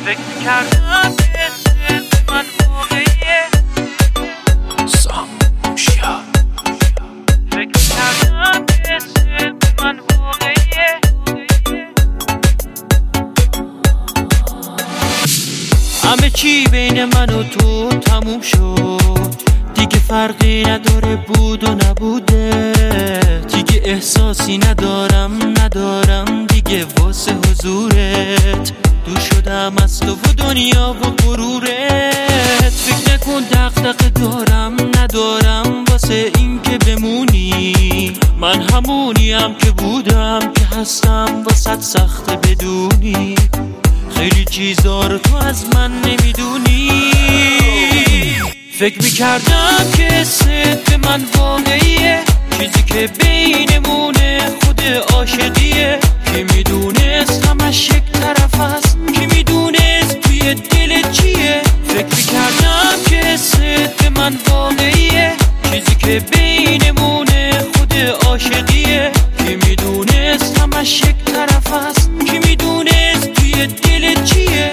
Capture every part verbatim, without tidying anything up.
فکر میکردم که صدق من واقعیه ساموشیا فکر میکردم که صدق من واقعیه همه چی بین من و تو تموم شد دیگه فرقی نداره بود و نبوده دیگه احساسی ندارم ندارم دیگه واسه حضورت دور شدم از تو و دنیا و غرورت فکر نکن دغدغه دارم ندارم واسه این که بمونی من همونیم که بودم که هستم واسه سخت بدونی خیلی چیزا رو تو از من نمیدونی فکر میکردم که صدق من واقعیه چیزی که بینمونه خود عاشقیه که میدونست همش یک طرف هست که میدونست توی دل چیه فکر میکردم که صدق من واقعیه چیزی که بینمونه خود عاشقیه که میدونست همش یک طرف هست که میدونست توی دل چیه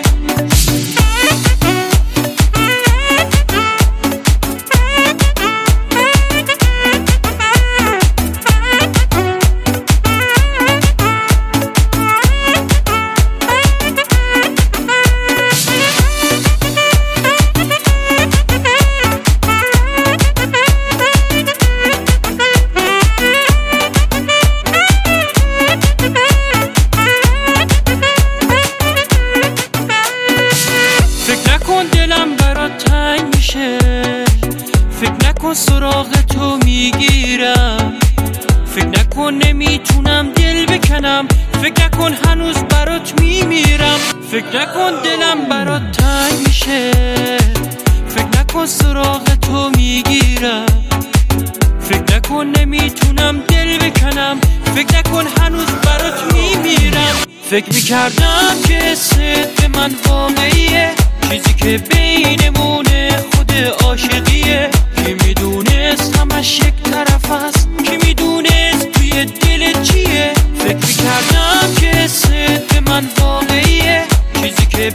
دلم برات تنگ میشه فکر نکن سراغ تو میگیرم فکر نکن نمیتونم دل بکنم فکر نکن هنوز برات میمیرم فکر نکن دلم برات تنگ میشه فکر نکن سراغ تو میگیرم فکر نکن نمیتونم دل بکنم فکر نکن هنوز برات میمیرم فکر میکردم که صدق من واقعیه چیزی که بینمونه خود عاشقیه که میدونست همش یک طرف هست که میدونست توی دل چیه فکر میکردم که صدق من واقعیه چیزی که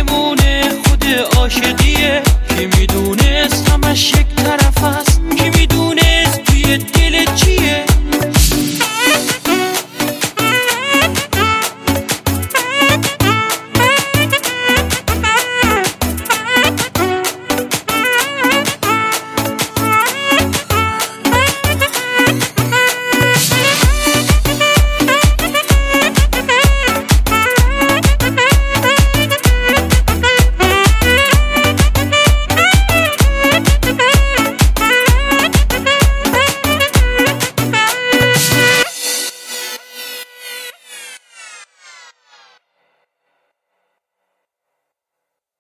بینمونه خود عاشقیه که میدونست همش یک طرف هست که